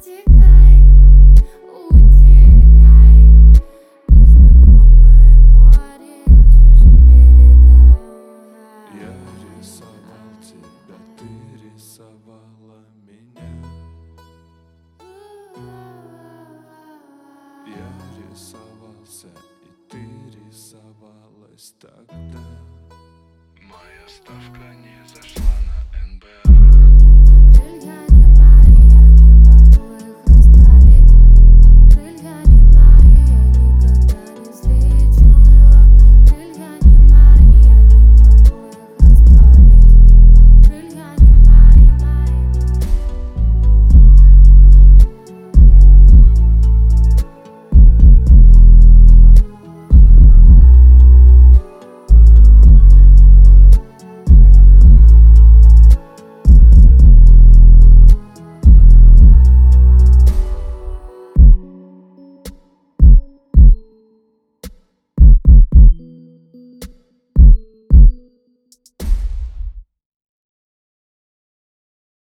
Утекай, утекай, незнакомое море в чужие берега. Я рисовал тебя, ты рисовала меня. Я рисовался, и ты рисовалась тогда. Моя ставка не зашла.